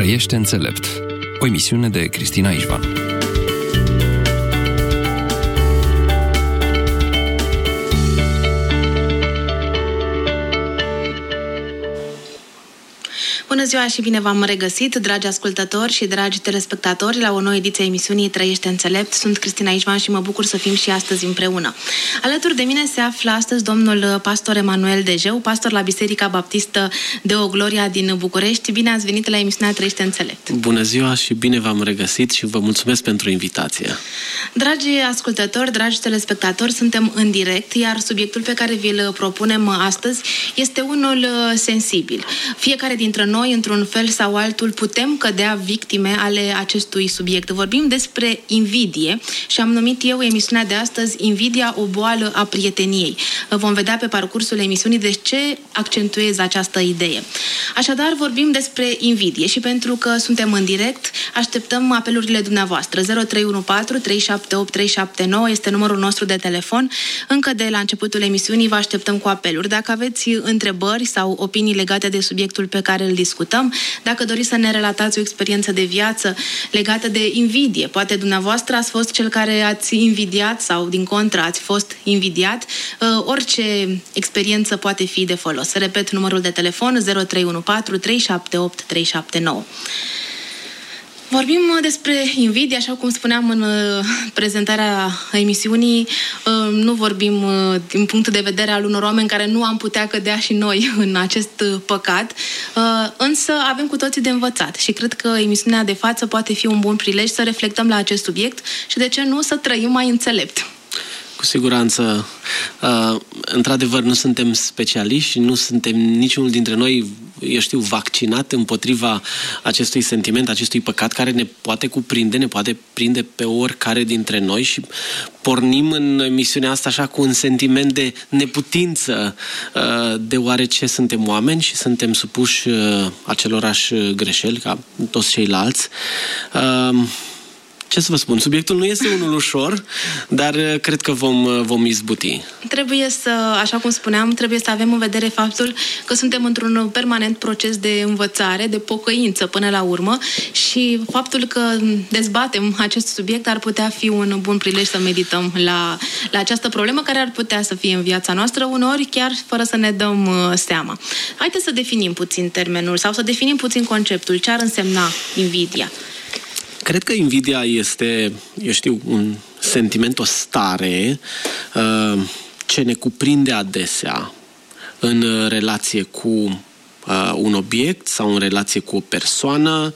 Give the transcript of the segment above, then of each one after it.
Trăiește înțelept. O emisiune de Cristina Ișvan. Bună ziua și bine v-am regăsit, dragi ascultători și dragi telespectatori, la o nouă ediție a emisiunii Trăiește înțelept. Sunt Cristina Ișvan și mă bucur să fim și astăzi împreună. Alături de mine se află astăzi domnul pastor Emanuel Dejeu, pastor la Biserica Baptistă Deo Gloria din București. Bine ați venit la emisiunea Trăiește înțelept. Bună ziua și bine v-am regăsit și vă mulțumesc pentru invitație. Dragi ascultători, dragi telespectatori, suntem în direct, iar subiectul pe care vi-l propunem astăzi este unul sensibil. Fiecare dintre noi, într-un fel sau altul, putem cădea victime ale acestui subiect. Vorbim despre invidie și am numit eu emisiunea de astăzi Invidia, o boală a prieteniei. Vom vedea pe parcursul emisiunii de ce accentuez această idee. Așadar, vorbim despre invidie și pentru că suntem în direct, așteptăm apelurile dumneavoastră. 0314 378 379 este numărul nostru de telefon. Încă de la începutul emisiunii vă așteptăm cu apeluri. Dacă aveți întrebări sau opinii legate de subiectul pe care îl discutăm, dacă doriți să ne relatați o experiență de viață legată de invidie, poate dumneavoastră ați fost cel care ați invidiat sau din contră ați fost invidiat, orice experiență poate fi de folos. Repet numărul de telefon 0314 378 379. Vorbim despre invidie, așa cum spuneam în prezentarea emisiunii, nu vorbim din punct de vedere al unor oameni care nu am putea cădea și noi în acest păcat, însă avem cu toții de învățat și cred că emisiunea de față poate fi un bun prilej să reflectăm la acest subiect și de ce nu să trăim mai înțelept. Cu siguranță, într-adevăr, nu suntem specialiști și nu suntem niciunul dintre noi, vaccinat împotriva acestui sentiment, acestui păcat care ne poate cuprinde, ne poate prinde pe oricare dintre noi și pornim în emisiunea asta așa cu un sentiment de neputință, deoarece suntem oameni și suntem supuși acelorași greșeli ca toți ceilalți. Ce să vă spun, subiectul nu este unul ușor, dar cred că vom izbuti. Trebuie să, așa cum spuneam, trebuie să avem în vedere faptul că suntem într-un permanent proces de învățare, de pocăință până la urmă și faptul că dezbatem acest subiect ar putea fi un bun prilej să medităm la această problemă care ar putea să fie în viața noastră, uneori chiar fără să ne dăm seama. Haideți să definim puțin termenul sau să definim puțin conceptul. Ce ar însemna invidia? Cred că invidia este, un sentiment, o stare ce ne cuprinde adesea în relație cu un obiect sau în relație cu o persoană.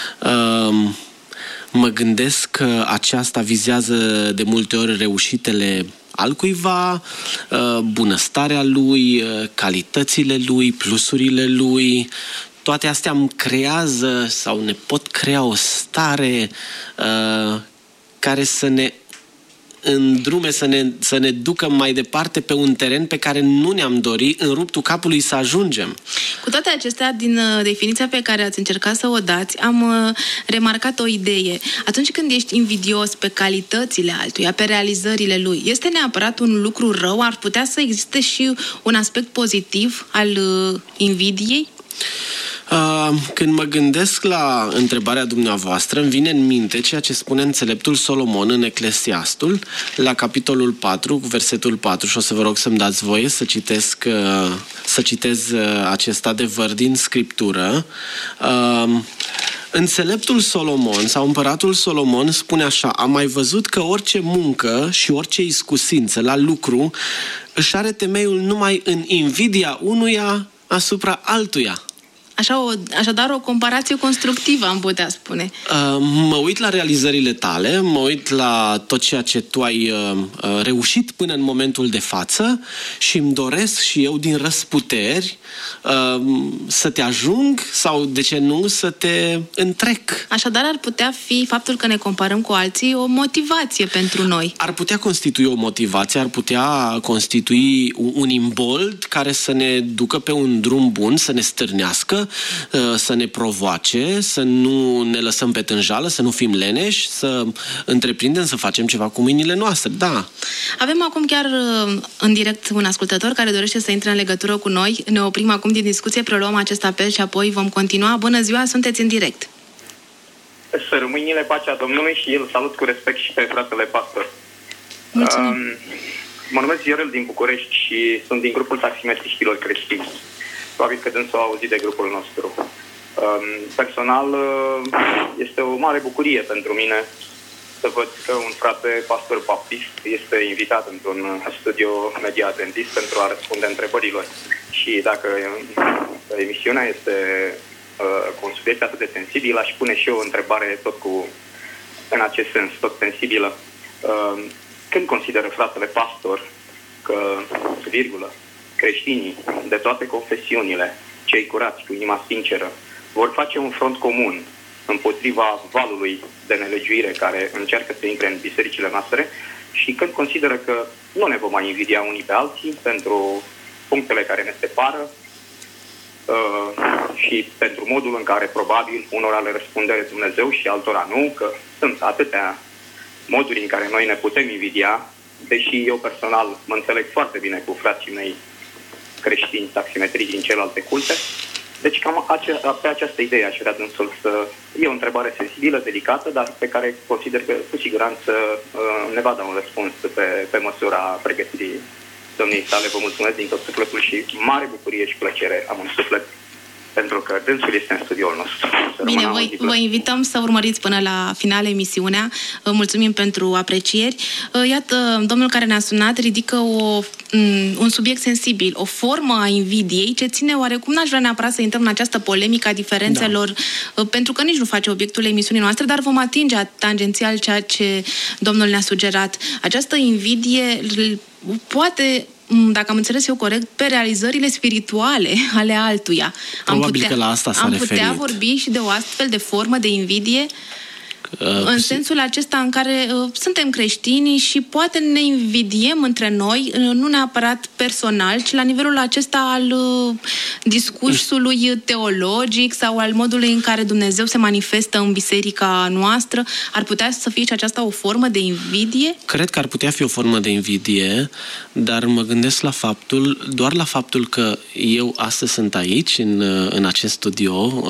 Mă gândesc că aceasta vizează de multe ori reușitele altcuiva, bunăstarea lui, calitățile lui, plusurile lui. Toate astea îmi creează sau ne pot crea o stare care să ne îndrume, să ne ducă mai departe pe un teren pe care nu ne-am dorit în ruptul capului să ajungem. Cu toate acestea, din definiția pe care ați încercat să o dați, am remarcat o idee. Atunci când ești invidios pe calitățile altuia, pe realizările lui, este neapărat un lucru rău? Ar putea să existe și un aspect pozitiv al invidiei? Când mă gândesc la întrebarea dumneavoastră, îmi vine în minte ceea ce spune înțeleptul Solomon în Eclesiastul, la capitolul 4, versetul 4, și o să vă rog să-mi dați voie să citez acest adevăr din Scriptură. Înțeleptul Solomon sau împăratul Solomon spune așa: am mai văzut că orice muncă și orice iscusință la lucru își are temeiul numai în invidia unuia asupra altuia. Așadar, o comparație constructivă, am putea spune. Mă uit la realizările tale, mă uit la tot ceea ce tu ai reușit până în momentul de față și îmi doresc și eu din răsputeri să te ajung sau, de ce nu, să te întrec. Așadar, ar putea fi faptul că ne comparăm cu alții o motivație pentru noi. Ar putea constitui o motivație, ar putea constitui un imbold care să ne ducă pe un drum bun, să ne stârnească, să ne provoace, să nu ne lăsăm pe tânjală, să nu fim leneși, să întreprindem, să facem ceva cu mâinile noastre, da. Avem acum chiar în direct un ascultător care dorește să intre în legătură cu noi. Ne oprim acum din discuție, preluăm acest apel și apoi vom continua. Bună ziua, sunteți în direct. Să rămâinile pacea Domnului și îl salut cu respect și pe fratele pastor. Mă numesc Viorel din București și sunt din grupul taximetriștilor creștini. Probabil că dânsul a auzit de grupul nostru. Personal, este o mare bucurie pentru mine să văd că un frate pastor baptist este invitat într-un studio Media Adventist pentru a răspunde întrebărilor. Și dacă emisiunea este cu un subiect atât de sensibil, aș pune și eu o întrebare tot în acest sens, tot sensibilă. Când consideră fratele pastor că, creștinii de toate confesiunile, cei curați cu inima sinceră, vor face un front comun împotriva valului de nelegiuire care încearcă să intre în bisericile noastre și când consideră că nu ne vom mai invidia unii pe alții pentru punctele care ne separă și pentru modul în care probabil unora le răspunde Dumnezeu și altora nu, că sunt atâtea moduri în care noi ne putem invidia, deși eu personal mă înțeleg foarte bine cu frații mei creștini taximetrici din celelalte culte. Deci cam pe această idee aș vrea dânsul să... E o întrebare sensibilă, delicată, dar pe care consider că cu siguranță ne va da un răspuns pe măsura pregătirii domniei sale. Vă mulțumesc din tot sufletul și mare bucurie și plăcere am în suflet pentru că dânsul este în studioul nostru. Bine, vă invităm să urmăriți până la final emisiunea. Mulțumim pentru aprecieri. Iată, domnul care ne-a sunat ridică un subiect sensibil, o formă a invidiei, ce ține oarecum, n-aș vrea neapărat să intrăm în această polemică a diferențelor, pentru că nici nu face obiectul emisiunii noastre, dar vom atinge tangențial ceea ce domnul ne-a sugerat. Această invidie poate, dacă am înțeles eu corect, pe realizările spirituale ale altuia. Probabil că la asta s-a referit. Am putea vorbi și de o astfel de formă de invidie în sensul acesta în care suntem creștini și poate ne invidiem între noi, nu neapărat personal, ci la nivelul acesta al discursului teologic sau al modului în care Dumnezeu se manifestă în biserica noastră. Ar putea să fie și aceasta o formă de invidie? Cred că ar putea fi o formă de invidie, dar mă gândesc doar la faptul că eu astăzi sunt aici, în acest studio,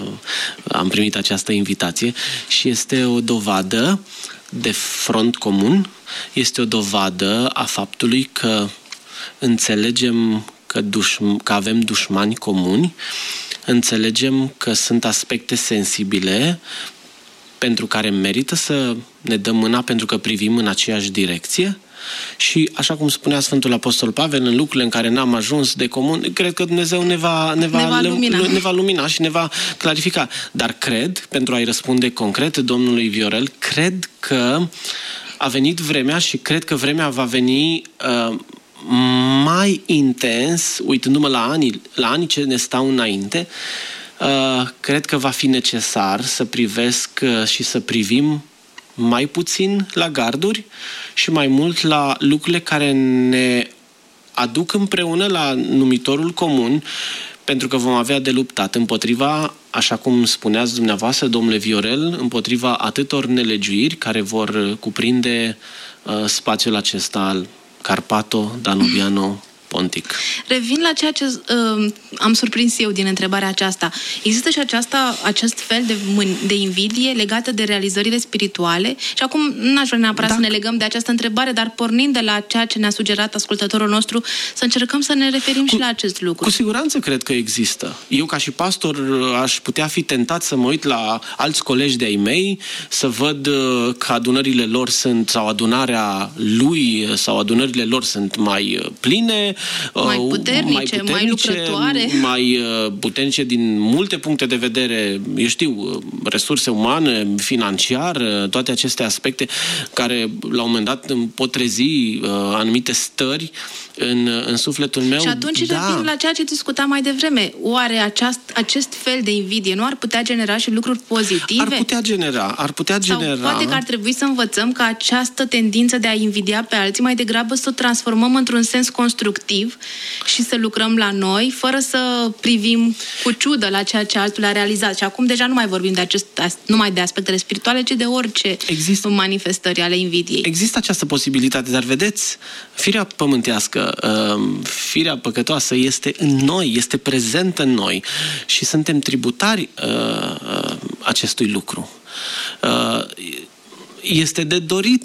am primit această invitație și este o dovadă de front comun, este o dovadă a faptului că înțelegem că avem dușmani comuni, înțelegem că sunt aspecte sensibile pentru care merită să ne dăm mâna pentru că privim în aceeași direcție. Și, așa cum spunea Sfântul Apostol Pavel, în lucrurile în care n-am ajuns de comun, cred că Dumnezeu ne va lumina și ne va clarifica. Dar cred, pentru a-i răspunde concret domnului Viorel, cred că a venit vremea și cred că vremea va veni mai intens, uitându-mă la anii ce ne stau înainte, cred că va fi necesar să privesc și să privim mai puțin la garduri și mai mult la lucrurile care ne aduc împreună la numitorul comun, pentru că vom avea de luptat împotriva, așa cum spuneați dumneavoastră, domnule Viorel, împotriva atâtor nelegiuiri care vor cuprinde spațiul acesta al Carpato-Danubiano Pontic. Revin la ceea ce am surprins eu din întrebarea aceasta. Există și acest fel de invidie legată de realizările spirituale? Și acum n-aș vrea neapărat să ne legăm de această întrebare, dar pornind de la ceea ce ne-a sugerat ascultătorul nostru, să încercăm să ne referim și la acest lucru. Cu siguranță cred că există. Eu, ca și pastor, aș putea fi tentat să mă uit la alți colegi de-ai mei, să văd că adunările lor sau adunarea lui sau adunările lor sunt mai pline, mai puternice, mai lucrătoare, mai puternice din multe puncte de vedere, eu știu, resurse umane, financiar, toate aceste aspecte care la un moment dat pot trezi anumite stări în sufletul meu. Și atunci revin la ceea ce discutam mai devreme. Oare acest fel de invidie nu ar putea genera și lucruri pozitive? Ar putea genera. Sau poate că ar trebui să învățăm că această tendință de a invidia pe alții mai degrabă să o transformăm într-un sens constructiv și să lucrăm la noi, fără să privim cu ciudă la ceea ce altul a realizat. Și acum deja nu mai vorbim numai de aspectele spirituale, ci de orice manifestări ale invidiei. Există această posibilitate, dar vedeți, firea pământească, firea păcătoasă este în noi, este prezentă în noi și suntem tributari acestui lucru. Este de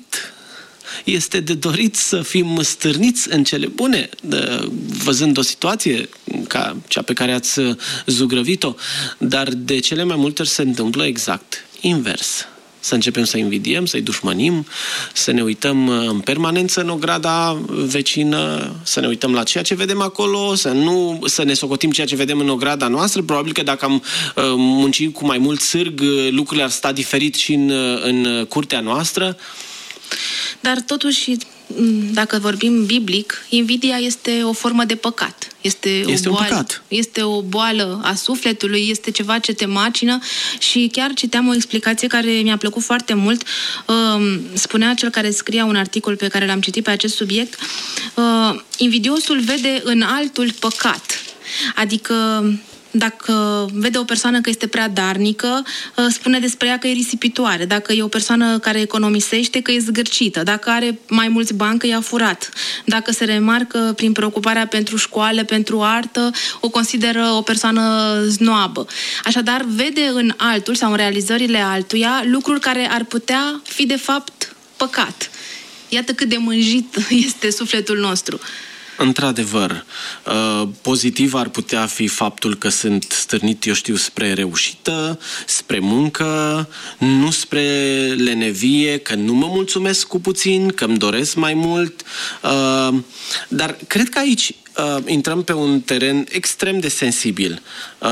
dorit să fim stârniți în cele bune, văzând o situație ca cea pe care ați zugrăvit-o, dar de cele mai multe ori se întâmplă exact invers. Să începem să invidiem, să-i dușmănim, să ne uităm în permanență în ograda vecină, să ne uităm la ceea ce vedem acolo, să ne socotim ceea ce vedem în ograda noastră. Probabil că dacă am muncit cu mai mult sârg, lucrurile ar sta diferit și în curtea noastră. Dar totuși, dacă vorbim biblic, invidia este o formă de păcat. Este un păcat. Este o boală a sufletului, este ceva ce te macină și chiar citeam o explicație care mi-a plăcut foarte mult. Spunea cel care scria un articol pe care l-am citit pe acest subiect, invidiosul vede în altul păcat. Adică dacă vede o persoană că este prea darnică, spune despre ea că e risipitoare. Dacă e o persoană care economisește, că e zgârcită. Dacă are mai mulți bani, că i-a furat. Dacă se remarcă prin preocuparea pentru școală, pentru artă, o consideră o persoană snoabă. Așadar, vede în altul sau în realizările altuia lucruri care ar putea fi, de fapt, păcat. Iată cât de mânjit este sufletul nostru. Într-adevăr, pozitiv ar putea fi faptul că sunt stârnit, spre reușită, spre muncă, nu spre lenevie, că nu mă mulțumesc cu puțin, că îmi doresc mai mult. Dar cred că aici intrăm pe un teren extrem de sensibil.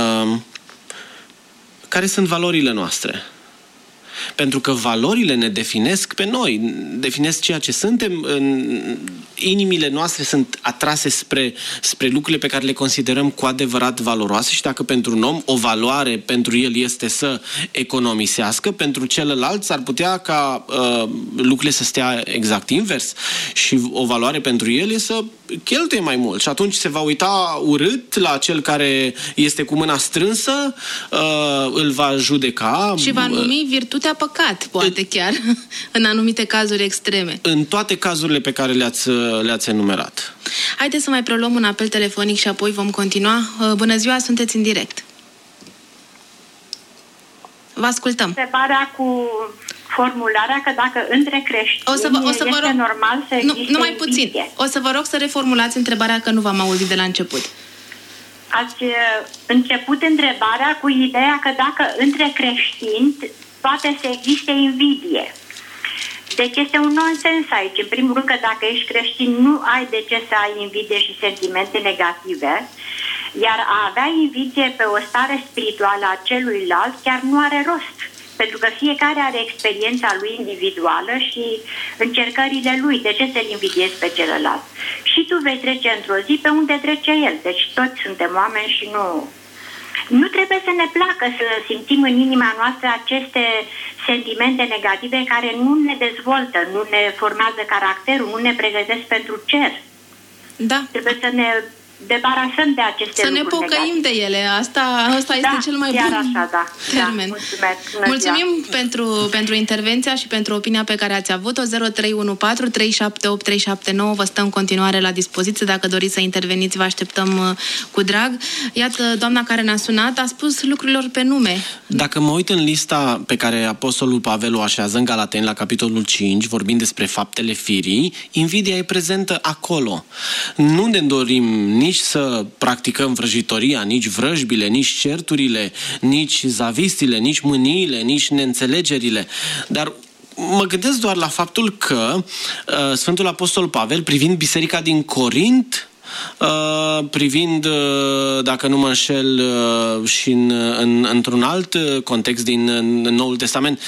Care sunt valorile noastre? Pentru că valorile ne definesc pe noi, definesc ceea ce suntem, inimile noastre sunt atrase spre lucrurile pe care le considerăm cu adevărat valoroase și dacă pentru un om o valoare pentru el este să economisească, pentru celălalt s-ar putea ca lucrurile să stea exact invers și o valoare pentru el este să cheltuie mai mult și atunci se va uita urât la cel care este cu mâna strânsă, îl va judeca. Și va numi virtutea păcat, poate chiar, în anumite cazuri extreme. În toate cazurile pe care le-ați enumerat. Haideți să mai preluăm un apel telefonic și apoi vom continua. Bună ziua, sunteți în direct. Vă ascultăm. Întrebarea cu formularea că dacă între creștini este normal să existe numai puțin. O să vă rog să reformulați întrebarea că nu v-am auzit de la început. Ați început întrebarea cu ideea că dacă între creștini poate să existe invidie. Deci este un nonsens aici. În primul rând că dacă ești creștin nu ai de ce să ai invidie și sentimente negative, iar a avea invidie pe o stare spirituală a celuilalt chiar nu are rost. Pentru că fiecare are experiența lui individuală și încercările lui. De ce să-l invidiezi pe celălalt? Și tu vei trece într-o zi pe unde trece el. Deci toți suntem oameni și nu trebuie să ne placă să simțim în inima noastră aceste sentimente negative care nu ne dezvoltă, nu ne formează caracterul, nu ne pregătesc pentru cer. Da. Trebuie să ne debarasăm de aceste lucruri negative. Să ne pocăim de ele. Asta este cel mai bun termen. Da, mulțumesc. Mulțumim pentru intervenția și pentru opinia pe care ați avut-o. 0314 378 379 vă stă în continuare la dispoziție. Dacă doriți să interveniți, vă așteptăm cu drag. Iată, doamna care ne-a sunat a spus lucrurilor pe nume. Dacă mă uit în lista pe care Apostolul Pavel o așează în Galateni, la capitolul 5, vorbind despre faptele firii, invidia e prezentă acolo. Nu ne dorim nici să practicăm vrăjitoria, nici vrăjbile, nici certurile, nici zavistile, nici mâniile, nici neînțelegerile. Dar mă gândesc doar la faptul că Sfântul Apostol Pavel, privind biserica din Corint, privind, dacă nu mă înșel, și într-un alt context din Noul Testament,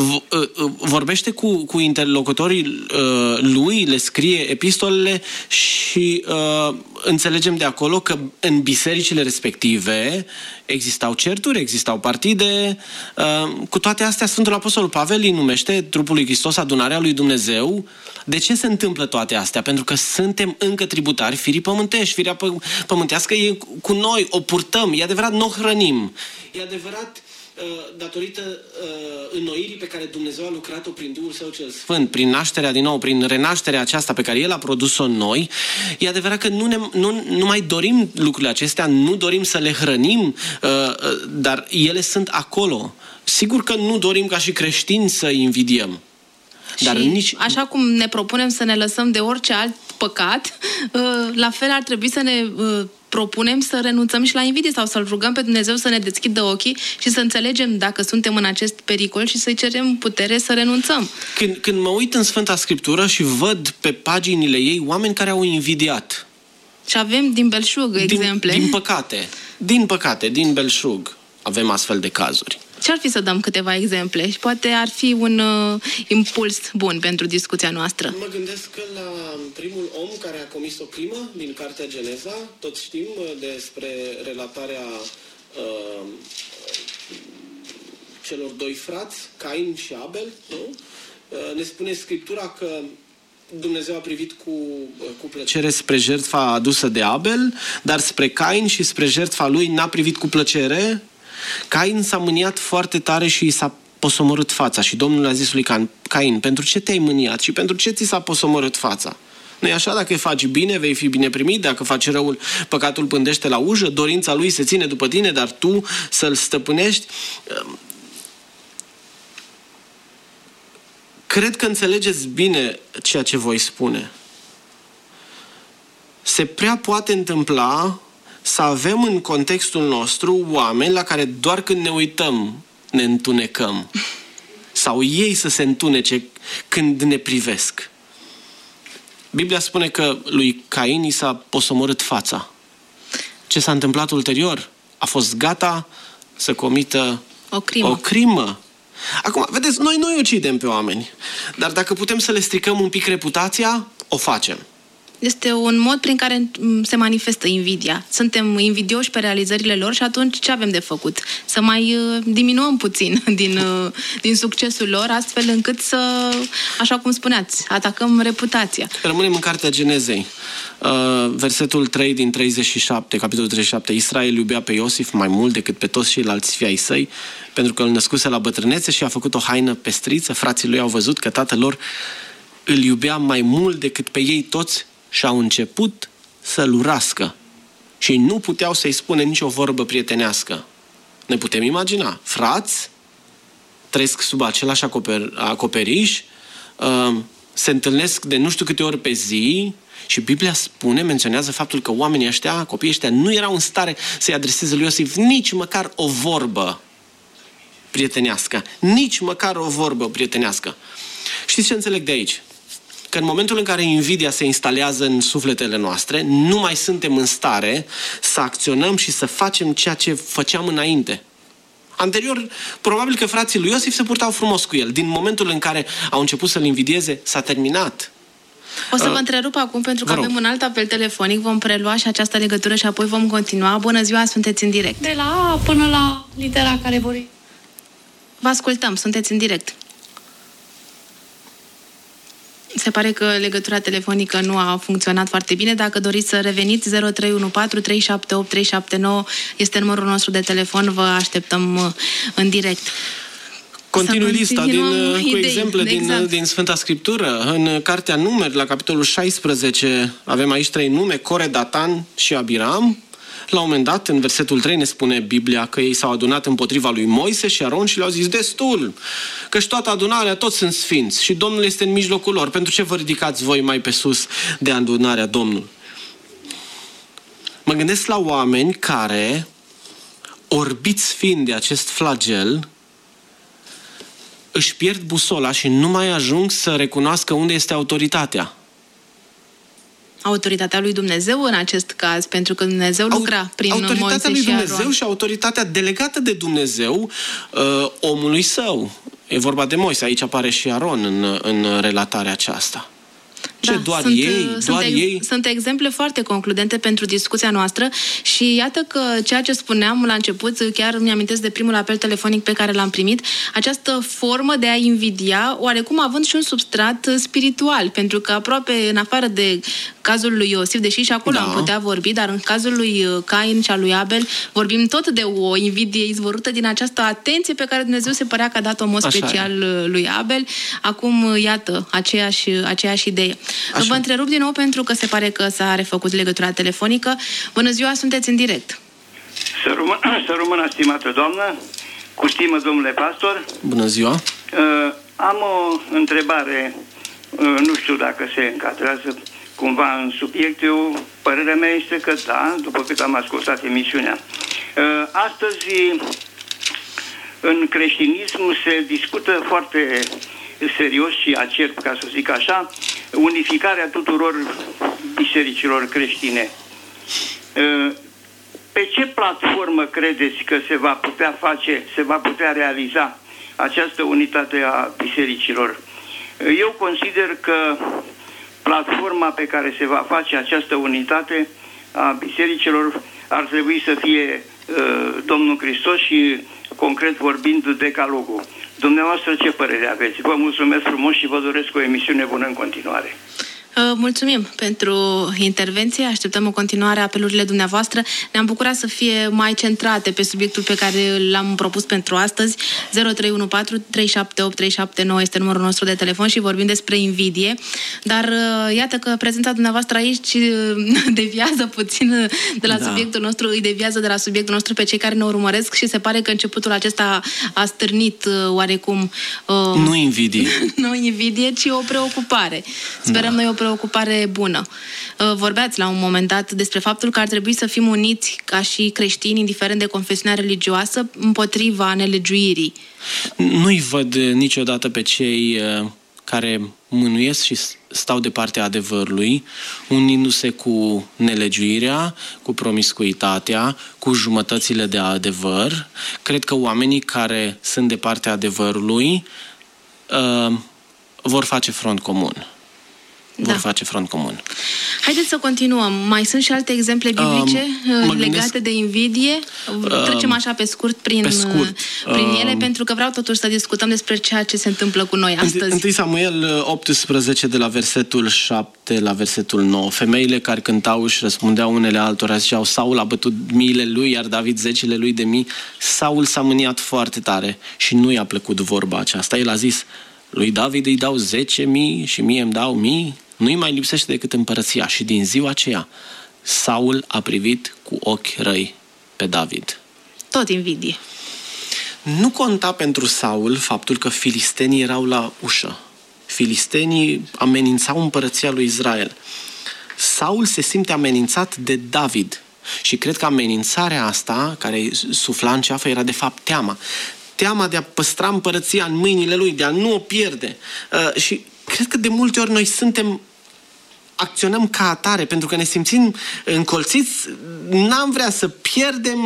vorbește cu interlocutorii lui, le scrie epistolele și înțelegem de acolo că în bisericile respective existau certuri, existau partide. Cu toate astea, Sfântul Apostol Pavel îi numește trupul lui Hristos, adunarea lui Dumnezeu. De ce se întâmplă toate astea? Pentru că suntem încă tributari firii pământești. Firea pământească e cu noi, o purtăm. E adevărat, nu o hrănim. E adevărat, datorită înnoirii pe care Dumnezeu a lucrat-o prin Duhul Său cel Sfânt, prin nașterea din nou, prin renașterea aceasta pe care El a produs-o în noi. E adevărat că nu mai dorim lucrurile acestea, nu dorim să le hrănim, dar ele sunt acolo. Sigur că nu dorim ca și creștini să invidiem. Dar și așa cum ne propunem să ne lăsăm de orice alt păcat, la fel ar trebui să ne propunem să renunțăm și la invidie sau să-L rugăm pe Dumnezeu să ne deschidă ochii și să înțelegem dacă suntem în acest pericol și să-i cerem putere să renunțăm. Când mă uit în Sfânta Scriptură și văd pe paginile ei oameni care au invidiat. Și avem din belșug exemple. Din păcate, din belșug avem astfel de cazuri. Ce-ar fi să dăm câteva exemple? Și poate ar fi un impuls bun pentru discuția noastră. Mă gândesc că la primul om care a comis o crimă din Cartea Geneza, toți știm despre relatarea celor doi frați, Cain și Abel, nu? Ne spune Scriptura că Dumnezeu a privit cu plăcere spre jertfa adusă de Abel, dar spre Cain și spre jertfa lui n-a privit cu plăcere. Cain s-a mâniat foarte tare și i s-a posomorât fața și Domnul a zis lui Cain, pentru ce te-ai mâniat și pentru ce ți s-a posomorât fața? Nu-i așa? Dacă faci bine, vei fi bine primit, dacă faci răul, păcatul pândește la ușă, dorința lui se ține după tine, dar tu să-l stăpânești. Cred că înțelegeți bine ceea ce voi spune. Se prea poate întâmpla să avem în contextul nostru oameni la care doar când ne uităm ne întunecăm. Sau ei să se întunece când ne privesc. Biblia spune că lui Cain i s-a posomorât fața. Ce s-a întâmplat ulterior? A fost gata să comită o crimă. Acum, vedeți, noi nu ucidem pe oameni. Dar dacă putem să le stricăm un pic reputația, o facem. Este un mod prin care se manifestă invidia. Suntem invidioși pe realizările lor și atunci ce avem de făcut? Să mai diminuăm puțin din succesul lor, astfel încât să, așa cum spuneați, atacăm reputația. Rămânem în Cartea Genezei. Versetul 3 din 37, capitolul 37. Israel iubea pe Iosif mai mult decât pe toți ceilalți fii ai săi, pentru că îl născuse la bătrânețe și a făcut o haină pestriță. Frații lui au văzut că tatăl lor îl iubea mai mult decât pe ei toți și au început să-l urască. Și nu puteau să-i spune nicio vorbă prietenească. Ne putem imagina. Frați trăiesc sub același acoperiș, se întâlnesc de nu știu câte ori pe zi și Biblia menționează faptul că oamenii ăștia, copiii ăștia, nu erau în stare să-i adreseze lui Iosif nici măcar o vorbă prietenească. Nici măcar o vorbă prietenească. Știți ce înțeleg de aici? Că în momentul în care invidia se instalează în sufletele noastre, nu mai suntem în stare să acționăm și să facem ceea ce făceam înainte. Anterior, probabil că frații lui Iosif se purtau frumos cu el. Din momentul în care au început să-l invidieze, s-a terminat. O să vă întrerup acum pentru că avem un alt apel telefonic. Vom prelua și această legătură și apoi vom continua. Bună ziua, sunteți în direct. De la A până la litera care vor. Vă ascultăm, sunteți în direct. Se pare că legătura telefonică nu a funcționat foarte bine. Dacă doriți să reveniți, 0314 378 379 este numărul nostru de telefon. Vă așteptăm în direct. Continui lista cu exemple din Sfânta Scriptură. În Cartea Numeri, la capitolul 16, avem aici 3 nume, Core, Datan și Abiram. La un moment dat, în versetul 3, ne spune Biblia că ei s-au adunat împotriva lui Moise și Aron și le-au zis, destul, că-și toată adunarea, toți sunt sfinți și Domnul este în mijlocul lor. Pentru ce vă ridicați voi mai pe sus de adunarea Domnului? Mă gândesc la oameni care, orbiți fiind de acest flagel, își pierd busola și nu mai ajung să recunoască unde este autoritatea. Autoritatea lui Dumnezeu în acest caz, pentru că Dumnezeu lucra prin Moise și Aron. Autoritatea lui Dumnezeu și autoritatea delegată de Dumnezeu omului său. E vorba de Moise, aici apare și Aron în relatarea aceasta. Ce? Doar ei? Sunt exemple foarte concludente pentru discuția noastră și iată că ceea ce spuneam la început, chiar mi-amintesc de primul apel telefonic pe care l-am primit, această formă de a invidia, oarecum având și un substrat spiritual, pentru că aproape, în afară de cazul lui Iosif, deși și acolo am putea vorbi, dar în cazul lui Cain și al lui Abel, vorbim tot de o invidie izvorâtă din această atenție pe care Dumnezeu se părea că a dat-o în mod special lui Abel. Acum, iată, aceeași idee. Vă întrerup din nou pentru că se pare că s-a refăcut legătura telefonică. Bună ziua, sunteți în direct. Să rămână, stimată doamnă, cu stimă, domnule pastor. Bună ziua. Am o întrebare, nu știu dacă se încadrează cumva în subiect. Părerea mea este că da, după cât am ascultat emisiunea. Astăzi, în creștinism se discută foarte serios și acerb, ca să zic așa, unificarea tuturor bisericilor creștine. Pe ce platformă credeți că se va putea realiza această unitate a bisericilor? Eu consider că platforma pe care se va face această unitate a bisericilor ar trebui să fie Domnul Hristos și, concret vorbind, Decalogul. Dumneavoastră, ce părere aveți? Vă mulțumesc frumos și vă doresc o emisiune bună în continuare. Mulțumim pentru intervenție, așteptăm o continuare a apelurile dumneavoastră. Ne-am bucurat să fie mai centrate pe subiectul pe care l-am propus pentru astăzi. 0314-378-379 este numărul nostru de telefon și vorbim despre invidie. Dar iată că prezența dumneavoastră aici deviază puțin de la subiectul nostru, îi deviază de la subiectul nostru pe cei care ne urmăresc și se pare că începutul acesta a stârnit oarecum... Nu invidie. Nu invidie, ci o preocupare. Sperăm noi o preocupare bună. Vorbeați la un moment dat despre faptul că ar trebui să fim uniți ca și creștini, indiferent de confesiunea religioasă, împotriva nelegiuirii. Nu-i văd niciodată pe cei care mânuiesc și stau de partea adevărului, unindu-se cu nelegiuirea, cu promiscuitatea, cu jumătățile de adevăr. Cred că oamenii care sunt de partea adevărului vor face front comun. Vor face front comun. Haideți să continuăm. Mai sunt și alte exemple biblice legate de invidie? Trecem așa pe scurt prin ele, pentru că vreau totuși să discutăm despre ceea ce se întâmplă cu noi astăzi. 1 Samuel 18, de la versetul 7 la versetul 9. Femeile care cântau își răspundeau unele altora, ziceau: Saul a bătut miile lui, iar David zecile lui de mii. Saul s-a mâniat foarte tare și nu i-a plăcut vorba aceasta. El a zis: lui David îi dau 10.000 și mie îmi dau 1.000. Nu-i mai lipsește decât împărăția. Și din ziua aceea, Saul a privit cu ochi răi pe David. Tot invidie. Nu conta pentru Saul faptul că filistenii erau la ușă. Filistenii amenințau împărăția lui Israel. Saul se simte amenințat de David. Și cred că amenințarea asta, care sufla în ceafă, era de fapt teama. Teama de a păstra împărăția în mâinile lui, de a nu o pierde. Și cred că de multe ori noi acționăm ca atare, pentru că ne simțim încolțiți, n-am vrea să pierdem,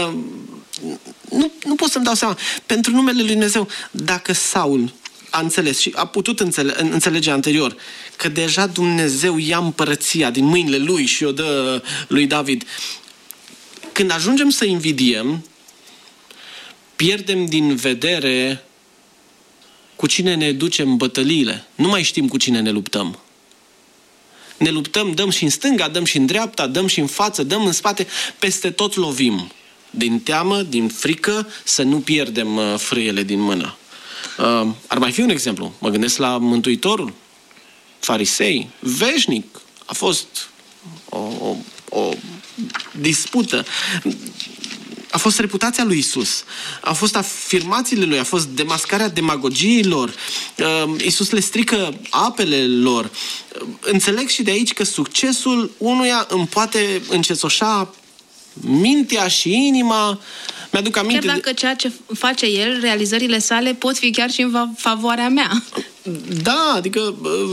nu pot să-mi dau seama, pentru numele lui Dumnezeu, dacă Saul a înțeles și a putut înțelege anterior că deja Dumnezeu ia împărăția din mâinile lui și o dă lui David, când ajungem să invidiem, pierdem din vedere cu cine ne ducem bătăliile. Nu mai știm cu cine ne luptăm. Ne luptăm, dăm și în stânga, dăm și în dreapta, dăm și în față, dăm în spate, peste tot lovim. Din teamă, din frică, să nu pierdem frâiele din mână. Ar mai fi un exemplu. Mă gândesc la Mântuitorul, farisei, veșnic. A fost o dispută. A fost reputația lui Isus, a fost afirmațiile lui, a fost demascarea demagogiilor. Isus le strică apele lor. Înțeleg și de aici că succesul unuia îmi poate încețoșa mintea și inima. Mi-aduc aminte. Chiar dacă ceea ce face el, realizările sale, pot fi chiar și în favoarea mea. Da, adică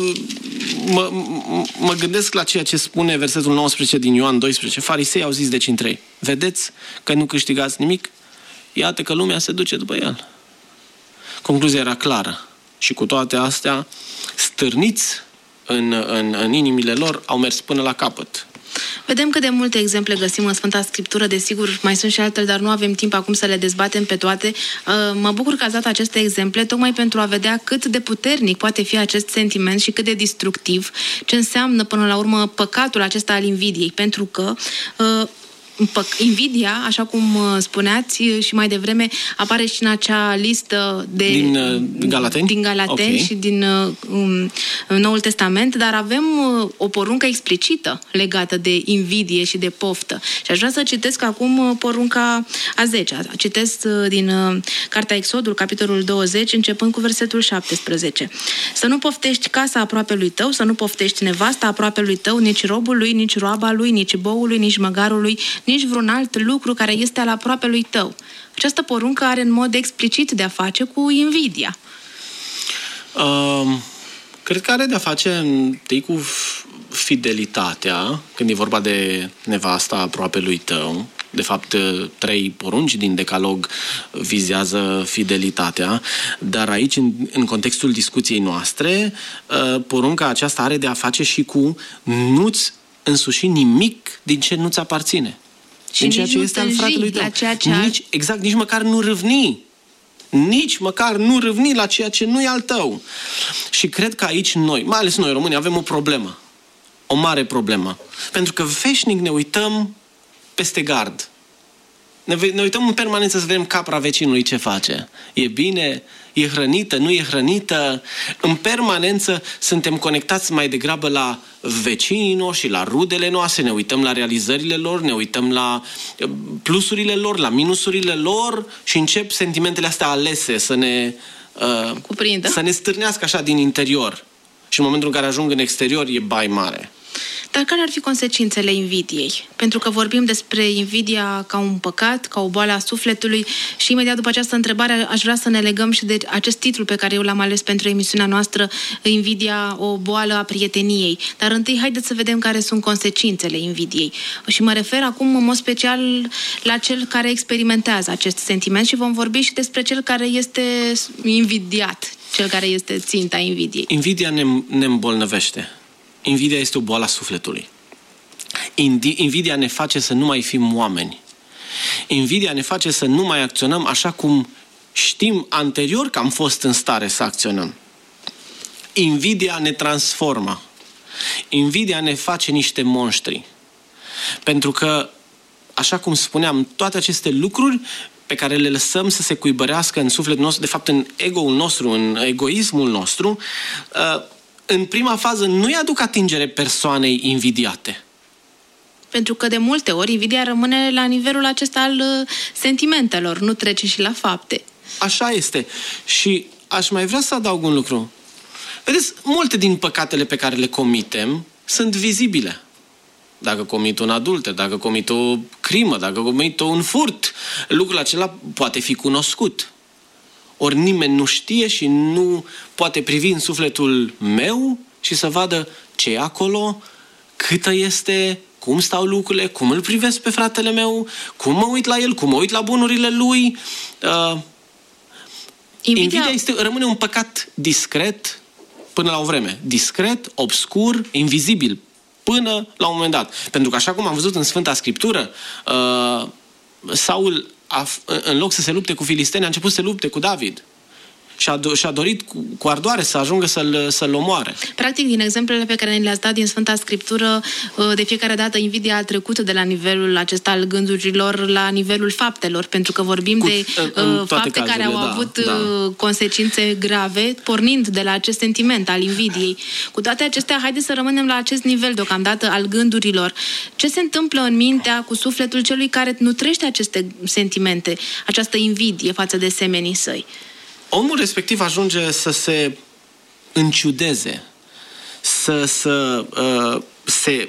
mă gândesc la ceea ce spune versetul 19 din Ioan 12. Farisei au zis deci între ei: vedeți că nu câștigați nimic? Iată că lumea se duce după el. Concluzia era clară. Și cu toate astea, stârniți în inimile lor au mers până la capăt. Vedem cât de multe exemple găsim în Sfânta Scriptură, desigur, mai sunt și altele, dar nu avem timp acum să le dezbatem pe toate. Mă bucur că ați dat aceste exemple, tocmai pentru a vedea cât de puternic poate fi acest sentiment și cât de destructiv, ce înseamnă până la urmă păcatul acesta al invidiei, pentru că invidia, așa cum spuneați și mai devreme, apare și în acea listă din Galateni okay. Și din Noul Testament, dar avem o poruncă explicită legată de invidie și de poftă. Și aș vrea să citesc acum porunca a 10-a. Citesc din Cartea Exodul, capitolul 20, începând cu versetul 17. Să nu poftești casa aproapelui tău, să nu poftești nevasta aproapelui tău, nici robul lui, nici roaba lui, nici boului, nici măgarului, nici vreun alt lucru care este al aproapelui tău. Această poruncă are în mod explicit de a face cu invidia. Cred că are de a face întâi cu fidelitatea, când e vorba de nevasta aproapelui tău. De fapt, 3 porunci din Decalog vizează fidelitatea, dar aici, în contextul discuției noastre, porunca aceasta are de a face și cu nu-ți însuși nimic din ce nu-ți aparține. Și nici ce este al fratelui tău. Nici măcar nu râvni. Nici măcar nu râvni la ceea ce nu e al tău. Și cred că aici noi, mai ales noi români, avem o problemă. O mare problemă. Pentru că veșnic ne uităm peste gard. Ne uităm în permanență să vedem capra vecinului ce face. E bine? E hrănită? Nu e hrănită? În permanență suntem conectați mai degrabă la vecinii noștri, la rudele noastre, ne uităm la realizările lor, ne uităm la plusurile lor, la minusurile lor și încep sentimentele astea alese să ne cuprindă, să ne stârnească așa din interior. Și în momentul în care ajung în exterior e bai mare. Dar care ar fi consecințele invidiei? Pentru că vorbim despre invidia ca un păcat, ca o boală a sufletului și imediat după această întrebare aș vrea să ne legăm și de acest titlu pe care eu l-am ales pentru emisiunea noastră, Invidia, o boală a prieteniei. Dar întâi haideți să vedem care sunt consecințele invidiei. Și mă refer acum în mod special la cel care experimentează acest sentiment și vom vorbi și despre cel care este invidiat, cel care este ținta invidiei. Invidia ne îmbolnăvește. Invidia este o boală a sufletului. Invidia ne face să nu mai fim oameni. Invidia ne face să nu mai acționăm așa cum știm anterior că am fost în stare să acționăm. Invidia ne transformă. Invidia ne face niște monștri. Pentru că, așa cum spuneam, toate aceste lucruri pe care le lăsăm să se cuibărească în sufletul nostru, de fapt în ego-ul nostru, în egoismul nostru, în prima fază nu-i aduc atingere persoanei invidiate. Pentru că de multe ori invidia rămâne la nivelul acesta al sentimentelor, nu trece și la fapte. Așa este. Și aș mai vrea să adaug un lucru. Vedeți, multe din păcatele pe care le comitem sunt vizibile. Dacă comit un adulter, dacă comit o crimă, dacă comit un furt, lucrul acela poate fi cunoscut. Ori nimeni nu știe și nu poate privi în sufletul meu și să vadă ce e acolo, câtă este, cum stau lucrurile, cum îl privesc pe fratele meu, cum mă uit la el, cum mă uit la bunurile lui. Invidia rămâne un păcat discret până la o vreme. Discret, obscur, invizibil, până la un moment dat. Pentru că așa cum am văzut în Sfânta Scriptură, Saul, în loc să se lupte cu filisteni, a început să se lupte cu David. Și a dorit cu ardoare să ajungă să-l omoare. Practic, din exemplele pe care le-ați dat din Sfânta Scriptură, de fiecare dată invidia a trecut de la nivelul acesta al gândurilor la nivelul faptelor, pentru că vorbim de fapte care au avut consecințe grave, pornind de la acest sentiment al invidiei. Cu toate acestea, haideți să rămânem la acest nivel deocamdată al gândurilor. Ce se întâmplă în mintea, cu sufletul celui care nutrește aceste sentimente, această invidie față de semenii săi? Omul respectiv ajunge să se înciudeze, să se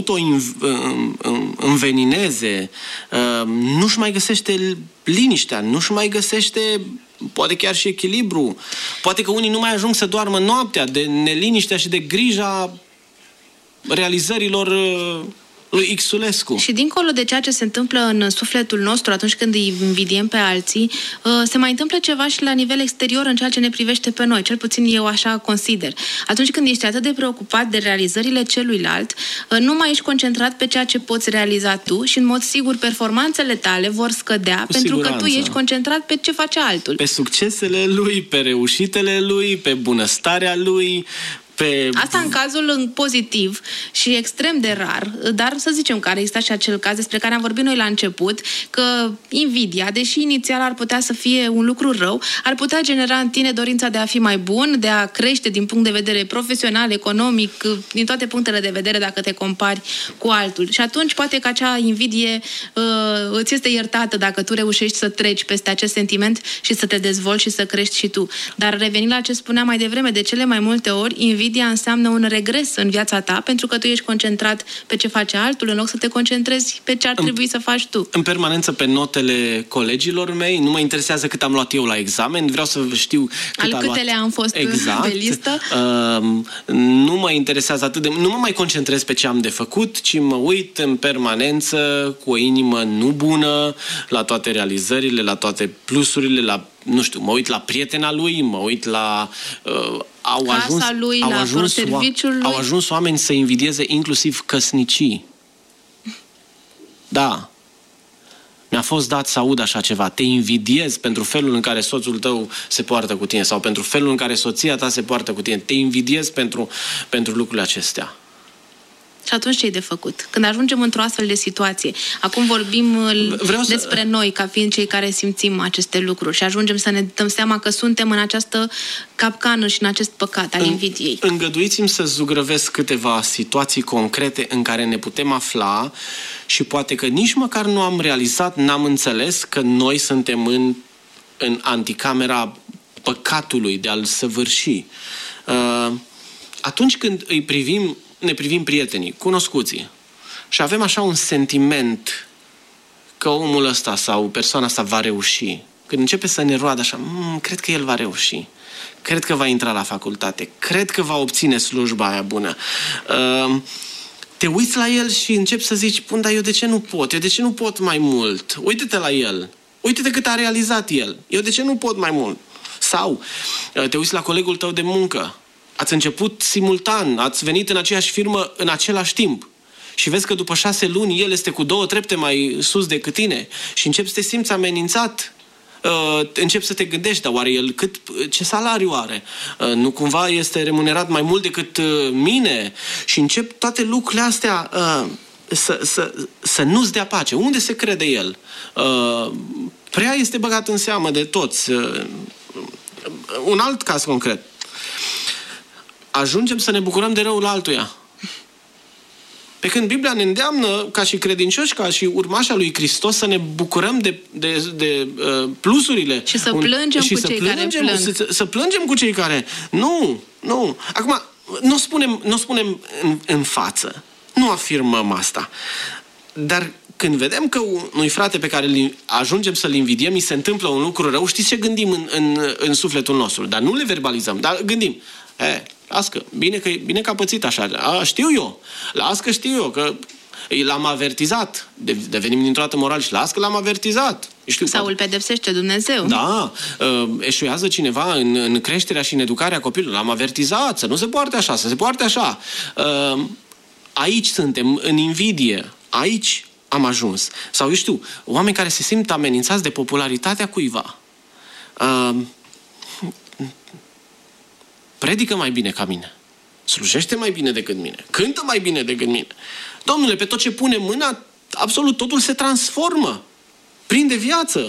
auto-învenineze, nu-și mai găsește liniștea, nu-și mai găsește poate chiar și echilibru. Poate că unii nu mai ajung să doarmă noaptea de neliniștea și de grija realizărilor lui Xulescu. Și dincolo de ceea ce se întâmplă în sufletul nostru atunci când îi invidiem pe alții, se mai întâmplă ceva și la nivel exterior în ceea ce ne privește pe noi. Cel puțin eu așa consider. Atunci când ești atât de preocupat de realizările celuilalt, nu mai ești concentrat pe ceea ce poți realiza tu și în mod sigur performanțele tale vor scădea pentru că tu ești concentrat pe ce face altul. Pe succesele lui, pe reușitele lui, pe bunăstarea lui, Asta în cazul pozitiv și extrem de rar, dar să zicem că există și acel caz despre care am vorbit noi la început, că invidia, deși inițial ar putea să fie un lucru rău, ar putea genera în tine dorința de a fi mai bun, de a crește din punct de vedere profesional, economic, din toate punctele de vedere dacă te compari cu altul. Și atunci poate că acea invidie îți este iertată dacă tu reușești să treci peste acest sentiment și să te dezvolți și să crești și tu. Dar revenind la ce spuneam mai devreme, de cele mai multe ori, invidia înseamnă un regres în viața ta, pentru că tu ești concentrat pe ce face altul, în loc să te concentrezi pe ce ar trebui să faci tu. În permanență pe notele colegilor mei, nu mă interesează cât am luat eu la examen, vreau să știu cât a luat. Am fost pe listă. Nu mă interesează atât de... Nu mă mai concentrez pe ce am de făcut, ci mă uit în permanență cu o inimă nu bună la toate realizările, la toate plusurile, la, nu știu, mă uit la prietena lui, mă uit la... Au ajuns oameni să invidieze inclusiv căsnicii. Da. Mi-a fost dat să aud așa ceva. Te invidiez pentru felul în care soțul tău se poartă cu tine sau pentru felul în care soția ta se poartă cu tine. Te invidiez pentru lucrurile acestea. Și atunci ce-i de făcut? Când ajungem într-o astfel de situație, acum vorbim despre noi ca fiind cei care simțim aceste lucruri și ajungem să ne dăm seama că suntem în această capcană și în acest păcat al invidiei. Îngăduiți-mi să zugrăvesc câteva situații concrete în care ne putem afla și poate că nici măcar nu am realizat, n-am înțeles că noi suntem în anticamera păcatului de a-l săvârși. Atunci când ne privim prietenii, cunoscuții și avem așa un sentiment că omul ăsta sau persoana asta va reuși, când începe să ne roadă așa, cred că el va reuși, cred că va intra la facultate, cred că va obține slujba aia bună, te uiți la el și începi să zici, dar eu de ce nu pot? Eu de ce nu pot mai mult? Uite-te la el, uite-te cât a realizat el, eu de ce nu pot mai mult? Sau te uiți la colegul tău de muncă, ați început simultan, ați venit în aceeași firmă în același timp și vezi că după 6 luni el este cu 2 trepte mai sus decât tine și începi să te simți amenințat, începi să te gândești, dar oare el ce salariu are? Nu cumva este remunerat mai mult decât mine? Și încep toate lucrurile astea să nu-ți dea pace. Unde se crede el? Prea este băgat în seamă de toți. Un alt caz concret. Ajungem să ne bucurăm de răul altuia. Pe când Biblia ne îndeamnă, ca și credincioși, ca și urmașa lui Hristos, să ne bucurăm de plusurile. Și să plângem cu cei care plâng. Să plângem cu cei care... Nu. Acum, nu spunem în față. Nu afirmăm asta. Dar când vedem că unui frate pe care ajungem să-l invidiem, îi se întâmplă un lucru rău, știți ce gândim în sufletul nostru? Dar nu le verbalizăm, dar gândim. Lasă, bine că a pățit așa. Știu eu. Lasă că știu eu, că l-am avertizat. Devenim dintr-o dată moral și lasă că l-am avertizat. Sau îl pedepsește Dumnezeu. Da. Eșuează cineva în creșterea și în educarea copilului. L-am avertizat să nu se poarte așa, să se poarte așa. Aici suntem, în invidie. Aici am ajuns. Sau, eu știu, oameni care se simt amenințați de popularitatea cuiva. Predică mai bine ca mine. Slujește mai bine decât mine. Cântă mai bine decât mine. Domnule, pe tot ce pune mâna, absolut totul se transformă. Prinde viață.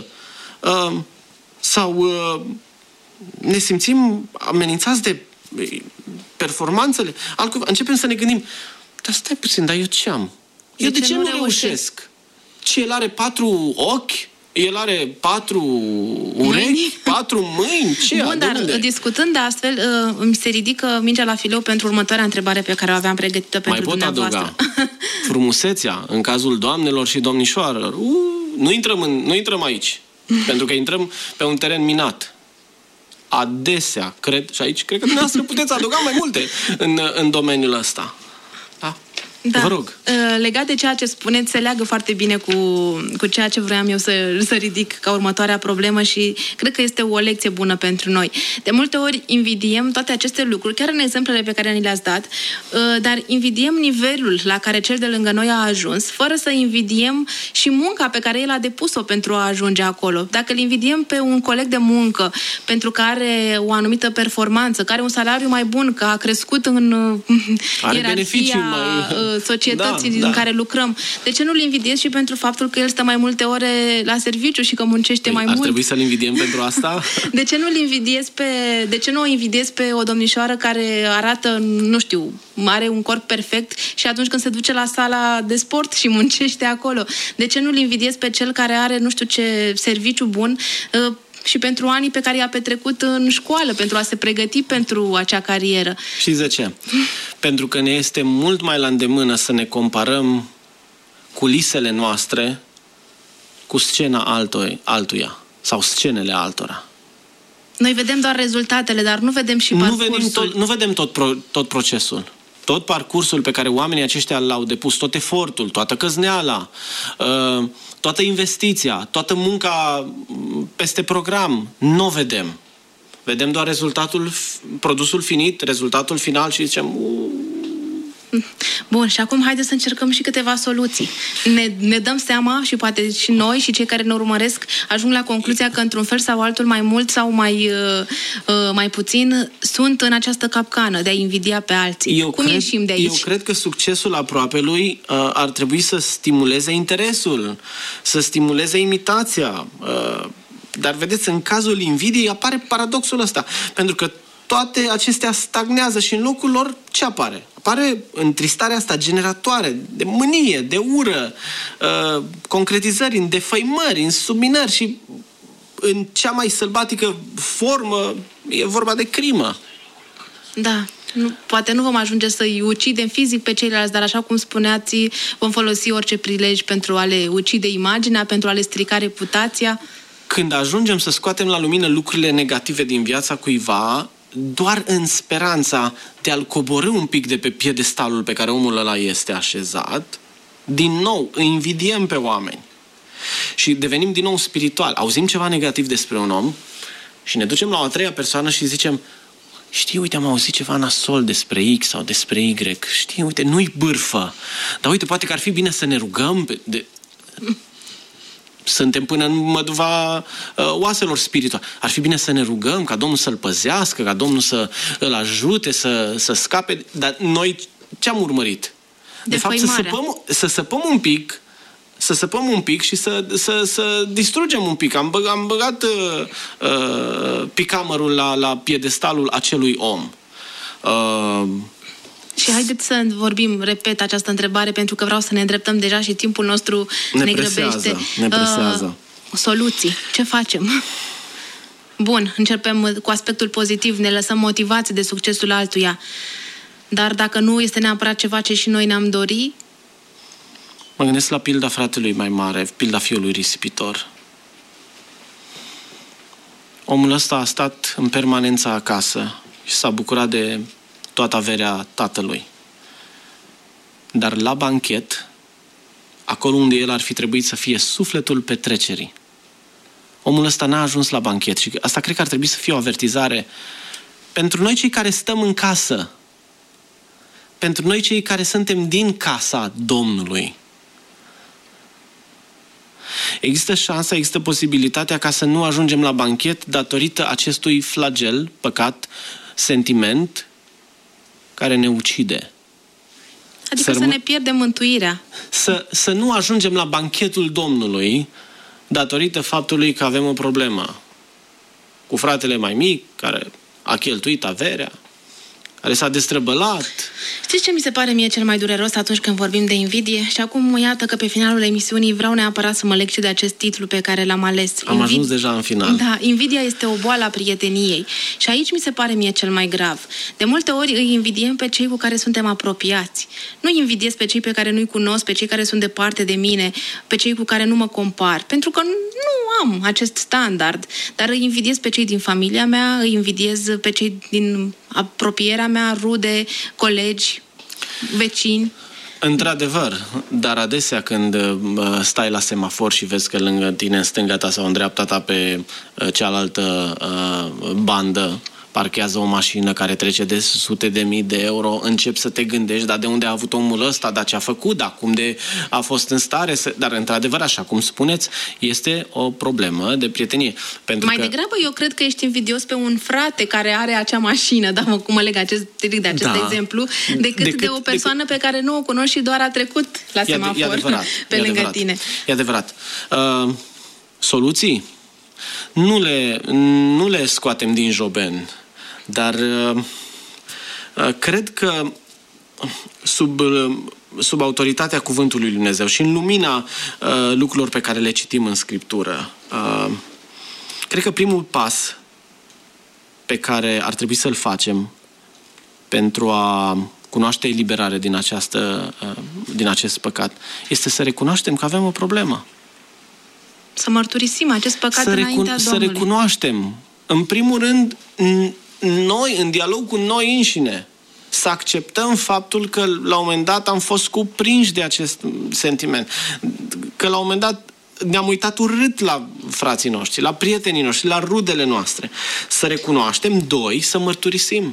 Sau ne simțim amenințați de performanțele. Începem să ne gândim, dar stai puțin, dar eu ce am? Eu de ce nu reușesc? Ce, el are 4 ochi? El are 4 urechi, 4 mâini? Ce? Bun, dar discutând de astfel, îmi se ridică mingea la fileu pentru următoarea întrebare pe care o aveam pregătită pentru dumneavoastră. Mai pot adăuga. Frumusețea, în cazul doamnelor și domnișoarelor. Nu intrăm aici, pentru că intrăm pe un teren minat. Adesea, cred, și aici cred că dumneavoastră puteți adăuga mai multe în domeniul ăsta. Da? Da. Vă rog. Legat de ceea ce spuneți, se leagă foarte bine cu ceea ce vreau eu să ridic ca următoarea problemă și cred că este o lecție bună pentru noi. De multe ori invidiem toate aceste lucruri, chiar în exemplele pe care ni le-ați dat, dar invidiem nivelul la care cel de lângă noi a ajuns, fără să invidiem și munca pe care el a depus-o pentru a ajunge acolo. Dacă îl invidiem pe un coleg de muncă pentru că are o anumită performanță, care are un salariu mai bun, că a crescut în ierarhia societății în care lucrăm. De ce nu-l invidiez și pentru faptul că el stă mai multe ore la serviciu și că muncește mai mult? Ar trebui să-l invidiem pentru asta? De ce nu o invidiez pe o domnișoară care arată, nu știu, are un corp perfect și atunci când se duce la sala de sport și muncește acolo? De ce nu-l invidiez pe cel care are, nu știu ce, serviciu bun și pentru anii pe care i-a petrecut în școală, pentru a se pregăti pentru acea carieră? Știți de ce? Pentru că ne este mult mai la îndemână să ne comparăm culisele noastre cu scena altuia sau scenele altora. Noi vedem doar rezultatele, dar nu vedem și parcursul. Nu vedem tot procesul. Tot parcursul pe care oamenii aceștia l-au depus, tot efortul, toată căzneala, toată investiția, toată munca peste program, nu o vedem. Vedem doar rezultatul, produsul finit, rezultatul final și zicem... Bun, și acum haideți să încercăm și câteva soluții. Ne dăm seama și poate și noi și cei care ne urmăresc ajung la concluzia că într-un fel sau altul, mai mult sau mai puțin, sunt în această capcană de a invidia pe alții. Ieșim de aici? Eu cred că succesul aproapelui ar trebui să stimuleze interesul, să stimuleze imitația. Dar vedeți, în cazul invidiei apare paradoxul ăsta. Pentru că toate acestea stagnează și în locul lor ce apare? Apare întristarea asta generatoare de mânie, de ură, concretizări în defăimări, în subminări și în cea mai sălbatică formă e vorba de crimă. Da. Poate nu vom ajunge să-i ucidem fizic pe ceilalți, dar așa cum spuneați, vom folosi orice prilej pentru a le ucide imaginea, pentru a le strica reputația. Când ajungem să scoatem la lumină lucrurile negative din viața cuiva, doar în speranța de a-l coborî un pic de pe piedestalul pe care omul ăla este așezat, din nou îi invidiem pe oameni. Și devenim din nou spiritual. Auzim ceva negativ despre un om și ne ducem la o a treia persoană și zicem: știi, uite, am auzit ceva nasol despre X sau despre Y. Știi, uite, nu-i bârfă. Dar uite, poate că ar fi bine să ne rugăm Suntem până în măduva oaselor spirituale. Ar fi bine să ne rugăm ca Domnul să-l păzească, ca Domnul să îl ajute, să scape. Dar noi ce am urmărit? De fapt, să săpăm un pic și să distrugem un pic. Am băgat picamărul la piedestalul acelui om. Și haideți să vorbim, repet această întrebare, pentru că vreau să ne îndreptăm deja și timpul nostru ne grăbește. Ne presează. Soluții. Ce facem? Bun, începem cu aspectul pozitiv, ne lăsăm motivați de succesul altuia. Dar dacă nu este neapărat ceva ce și noi ne-am dori? Mă gândesc la pilda fratelui mai mare, pilda fiului risipitor. Omul ăsta a stat în permanență acasă și s-a bucurat de toată averea tatălui. Dar la banchet, acolo unde el ar fi trebuit să fie sufletul petrecerii, omul ăsta n-a ajuns la banchet și asta cred că ar trebui să fie o avertizare pentru noi cei care stăm în casă, pentru noi cei care suntem din casa Domnului. Există șansa, există posibilitatea ca să nu ajungem la banchet datorită acestui flagel, păcat, sentiment care ne ucide. Adică să ne pierdem mântuirea. Să nu ajungem la banchetul Domnului datorită faptului că avem o problemă cu fratele mai mic, care a cheltuit averea, care s-a destrăbălat. Știți ce mi se pare mie cel mai dureros atunci când vorbim de invidie? Și acum iată că pe finalul emisiunii vreau neapărat să mă leg și de acest titlu pe care l-am ales. Am ajuns deja în final. Da, invidia este o boală a prieteniei. Și aici mi se pare mie cel mai grav. De multe ori îi invidiem pe cei cu care suntem apropiați. Nu invidiez pe cei pe care nu-i cunosc, pe cei care sunt departe de mine, pe cei cu care nu mă compar. Pentru că nu am acest standard. Dar îi invidiez pe cei din familia mea, îi invidiez pe cei din apropierea mea, rude, colegi, vecini. Într-adevăr, dar adesea când stai la semafor și vezi că lângă tine, în stânga ta sau în dreapta ta, pe cealaltă bandă, parchează o mașină care trece de sute de mii de euro, începi să te gândești, dar de unde a avut omul ăsta, dar ce a făcut, dar cum de a fost în stare să... Dar, într-adevăr, așa cum spuneți, este o problemă de prietenie. Mai degrabă, eu cred că ești invidios pe un frate care are acea mașină, da, cum mă leg de acest exemplu, decât de o persoană pe care nu o cunoști și doar a trecut la semafor pe lângă tine. E adevărat. Soluții? Nu le scoatem din joben, dar cred că sub autoritatea Cuvântului Lui Dumnezeu și în lumina lucrurilor pe care le citim în Scriptură, cred că primul pas pe care ar trebui să-l facem pentru a cunoaște eliberare din acest păcat este să recunoaștem că avem o problemă. Să mărturisim acest păcat înaintea Domnului. Să recunoaștem, în primul rând, noi, în dialog cu noi înșine, să acceptăm faptul că la un moment dat am fost cuprinși de acest sentiment. Că la un moment dat ne-am uitat urât la frații noștri, la prietenii noștri, la rudele noastre. Să recunoaștem, 2, să mărturisim.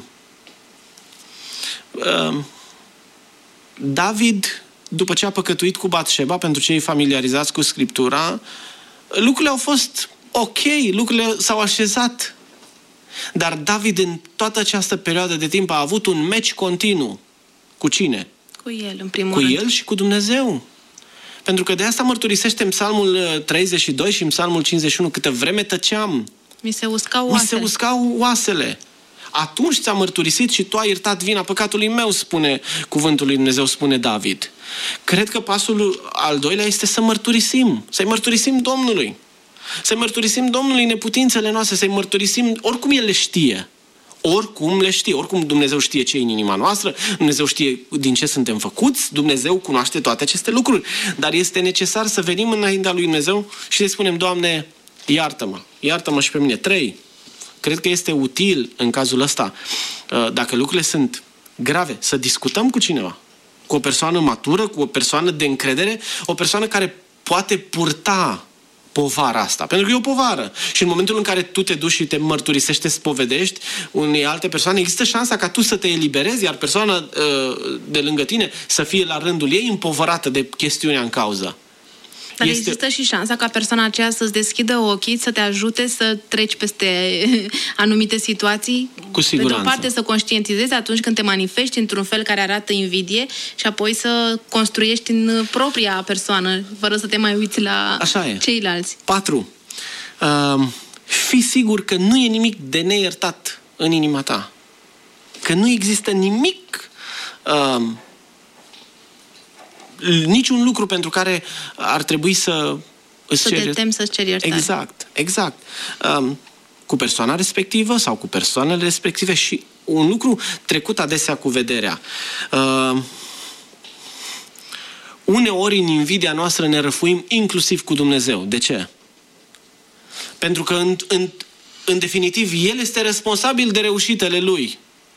David, după ce a păcătuit cu Batșeba, pentru cei familiarizați cu Scriptura, lucrurile au fost ok, lucrurile s-au așezat. Dar David, în toată această perioadă de timp, a avut un meci continuu. Cu cine? Cu el, în primul rând. Cu el și cu Dumnezeu. Pentru că de asta mărturisește în Psalmul 32 și în Psalmul 51, câtă vreme tăceam. Mi se uscau oasele. Atunci ți-a mărturisit și tu ai iertat vina păcatului meu, spune cuvântul lui Dumnezeu, spune David. Cred că pasul al doilea este să mărturisim. Să-i mărturisim Domnului. Să-i mărturisim Domnului neputințele noastre, să-i mărturisim, oricum El le știe. Oricum le știe. Oricum Dumnezeu știe ce e în inima noastră, Dumnezeu știe din ce suntem făcuți, Dumnezeu cunoaște toate aceste lucruri. Dar este necesar să venim înaintea lui Dumnezeu și să spunem, Doamne, iartă-mă. Iartă-mă și pe mine. 3. Cred că este util în cazul ăsta, dacă lucrurile sunt grave, să discutăm cu cineva. Cu o persoană matură, cu o persoană de încredere, o persoană care poate purta povara asta. Pentru că e o povară. Și în momentul în care tu te duci și te mărturisești, te spovedești unei alte persoane, există șansa ca tu să te eliberezi, iar persoana de lângă tine să fie la rândul ei împovărată de chestiunea în cauză. Dar există și șansa ca persoana aceea să-ți deschidă ochii, să te ajute să treci peste anumite situații? Cu siguranță. Pe de o parte să conștientizezi atunci când te manifesti într-un fel care arată invidie și apoi să construiești în propria persoană, fără să te mai uiți la ceilalți. 4. Fii sigur că nu e nimic de neiertat în inima ta. Că nu există nimic... niciun lucru pentru care ar trebui să te temi să-ți ceri iertare. Exact. Cu persoana respectivă sau cu persoanele respective și un lucru trecut adesea cu vederea. Uneori în invidia noastră ne răfuim inclusiv cu Dumnezeu. De ce? Pentru că în definitiv El este responsabil de reușitele Lui.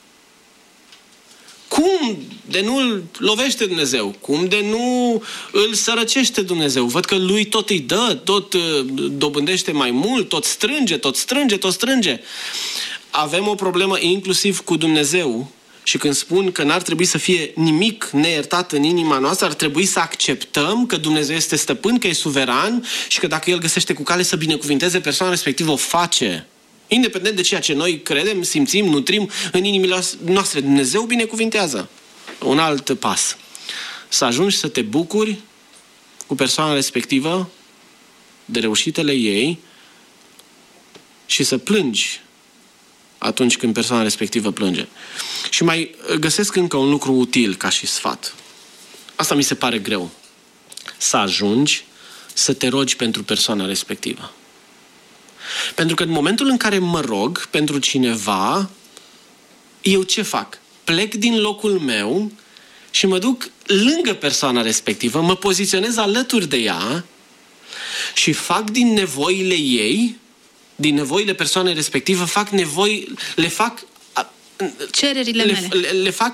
Cum de nu îl lovește Dumnezeu? Cum de nu îl sărăcește Dumnezeu? Văd că lui tot îi dă, tot dobândește mai mult, tot strânge. Avem o problemă inclusiv cu Dumnezeu și când spun că n-ar trebui să fie nimic neiertat în inima noastră, ar trebui să acceptăm că Dumnezeu este stăpân, că e suveran și că dacă El găsește cu cale să binecuvinteze persoana respectivă, o face. Independent de ceea ce noi credem, simțim, nutrim în inimile noastre. Dumnezeu binecuvintează. Un alt pas. Să ajungi să te bucuri cu persoana respectivă de reușitele ei și să plângi atunci când persoana respectivă plânge. Și mai găsesc încă un lucru util ca și sfat. Asta mi se pare greu. Să ajungi să te rogi pentru persoana respectivă. Pentru că în momentul în care mă rog pentru cineva, eu ce fac? Plec din locul meu și mă duc lângă persoana respectivă, mă poziționez alături de ea și fac din nevoile ei, din nevoile persoanei respective, cererile mele. Le fac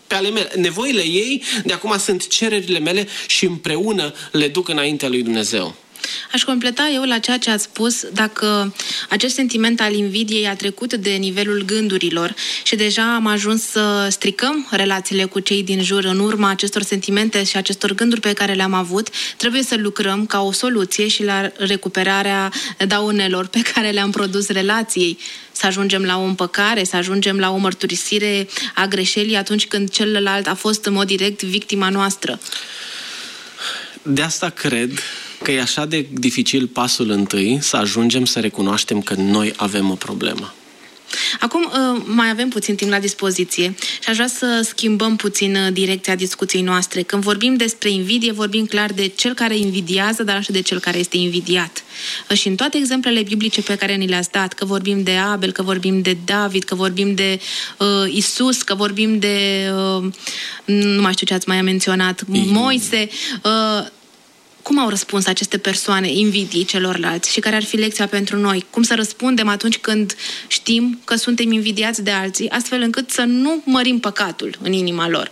pe ale mele. Nevoile ei de acum sunt cererile mele și împreună le duc înaintea lui Dumnezeu. Aș completa eu la ceea ce ați spus, dacă acest sentiment al invidiei a trecut de nivelul gândurilor și deja am ajuns să stricăm relațiile cu cei din jur în urma acestor sentimente și acestor gânduri pe care le-am avut, trebuie să lucrăm ca o soluție și la recuperarea daunelor pe care le-am produs relației. Să ajungem la o împăcare, să ajungem la o mărturisire a greșelii atunci când celălalt a fost în mod direct victima noastră. De asta cred că e așa de dificil pasul întâi să ajungem să recunoaștem că noi avem o problemă. Acum mai avem puțin timp la dispoziție și aș vrea să schimbăm puțin direcția discuției noastre. Când vorbim despre invidie, vorbim clar de cel care invidiază, dar și de cel care este invidiat. Și în toate exemplele biblice pe care ni le-ați dat, că vorbim de Abel, că vorbim de David, că vorbim de Isus, că vorbim de nu mai știu ce ați mai menționat, Moise, cum au răspuns aceste persoane invidii celorlalți și care ar fi lecția pentru noi? Cum să răspundem atunci când știm că suntem invidiați de alții, astfel încât să nu mărim păcatul în inima lor?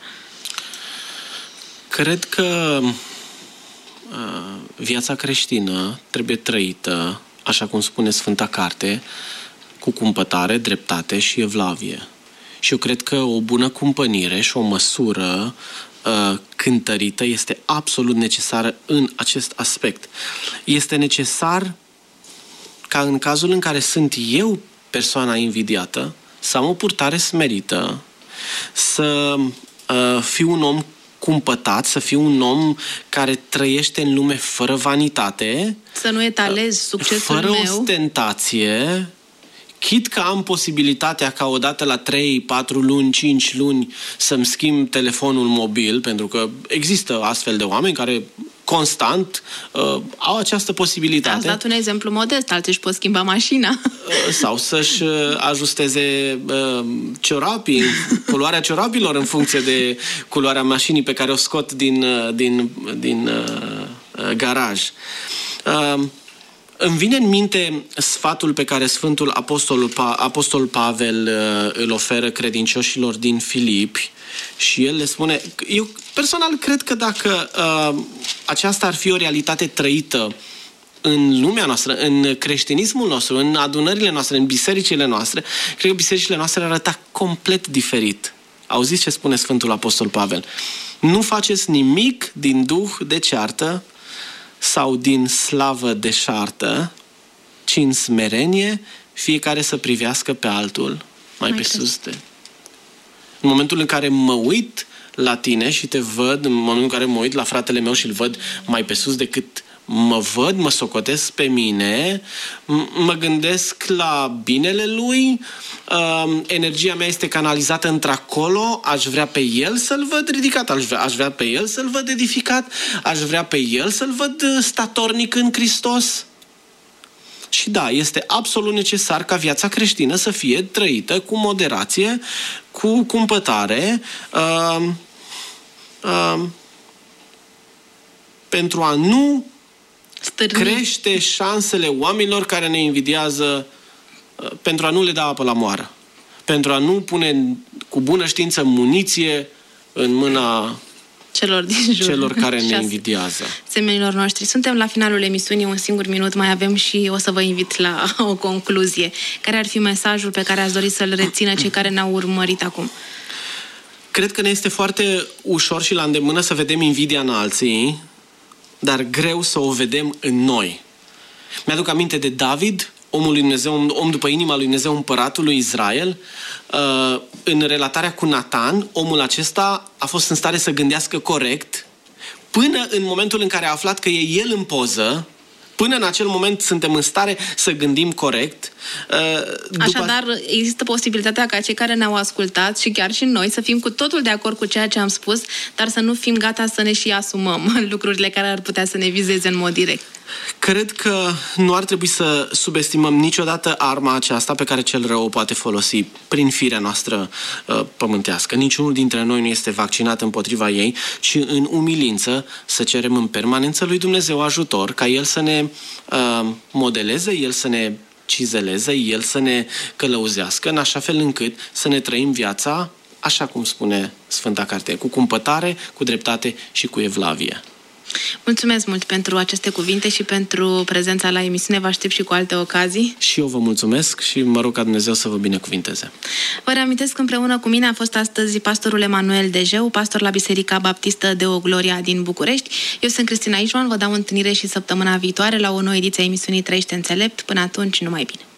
Cred că viața creștină trebuie trăită, așa cum spune Sfânta Carte, cu cumpătare, dreptate și evlavie. Și eu cred că o bună cumpănire și o măsură cântărită este absolut necesară în acest aspect. Este necesar ca în cazul în care sunt eu persoana invidiată să am o purtare smerită, să fiu un om cumpătat, să fiu un om care trăiește în lume fără vanitate, să nu etalez succesul fără meu, ostentație, chit că am posibilitatea ca odată la 3, 4 luni, 5 luni să-mi schimb telefonul mobil, pentru că există astfel de oameni care constant au această posibilitate. Ați dat un exemplu modest, alții își pot schimba mașina. Sau să-și ajusteze ciorapii, culoarea ciorapilor în funcție de culoarea mașinii pe care o scot din garaj. Îmi vine în minte sfatul pe care Sfântul Apostol Pavel îl oferă credincioșilor din Filipi și el le spune, eu personal cred că dacă aceasta ar fi o realitate trăită în lumea noastră, în creștinismul nostru, în adunările noastre, în bisericile noastre, cred că bisericile noastre ar arăta complet diferit. Auziți ce spune Sfântul Apostol Pavel? Nu faceți nimic din duh de ceartă sau din slavă deșartă, ci în smerenie fiecare să privească pe altul mai pe sus de... În momentul în care mă uit la tine și te văd, în momentul în care mă uit la fratele meu și îl văd mai pe sus decât mă văd, mă socotesc pe mine, mă gândesc la binele lui, energia mea este canalizată într-acolo, aș vrea pe el să-l văd ridicat, aș vrea pe el să-l văd edificat, aș vrea pe el să-l văd statornic în Hristos. Și da, este absolut necesar ca viața creștină să fie trăită cu moderație, cu cumpătare, pentru a nu crește șansele oamenilor care ne invidiază, pentru a nu le da apă la moară, pentru a nu pune cu bună știință muniție în mâna celor din jur, celor care ne invidiază. Semenilor noștri. Suntem la finalul emisiunii, un singur minut mai avem și o să vă invit la o concluzie. Care ar fi mesajul pe care ați dori să-l rețină cei care ne-au urmărit acum? Cred că ne este foarte ușor și la îndemână să vedem invidia în alții, dar greu să o vedem în noi. Mi-aduc aminte de David, omul lui Dumnezeu, om după inima lui Dumnezeu, împăratul lui Israel. În relatarea cu Natan, omul acesta a fost în stare să gândească corect, până în momentul în care a aflat că e el în poză. Până în acel moment suntem în stare să gândim corect. Așadar, există posibilitatea ca cei care ne-au ascultat și chiar și noi să fim cu totul de acord cu ceea ce am spus, dar să nu fim gata să ne și asumăm lucrurile care ar putea să ne vizeze în mod direct. Cred că nu ar trebui să subestimăm niciodată arma aceasta pe care cel rău o poate folosi prin firea noastră pământească. Niciunul dintre noi nu este vaccinat împotriva ei, ci în umilință să cerem în permanență lui Dumnezeu ajutor, ca El să ne modeleze, El să ne cizeleze, El să ne călăuzească, în așa fel încât să ne trăim viața așa cum spune Sfânta Carte, cu cumpătare, cu dreptate și cu evlavie. Mulțumesc mult pentru aceste cuvinte și pentru prezența la emisiune. Vă aștept și cu alte ocazii. Și eu vă mulțumesc și mă rog ca Dumnezeu să vă binecuvinteze. Vă reamintesc că împreună cu mine a fost astăzi pastorul Emanuel Dejeu, pastor la Biserica Baptistă Deo Gloria din București. Eu sunt Cristina Ișvan, vă dau întâlnire și săptămâna viitoare la o nouă ediție a emisiunii Trăiește Înțelept. Până atunci, numai bine!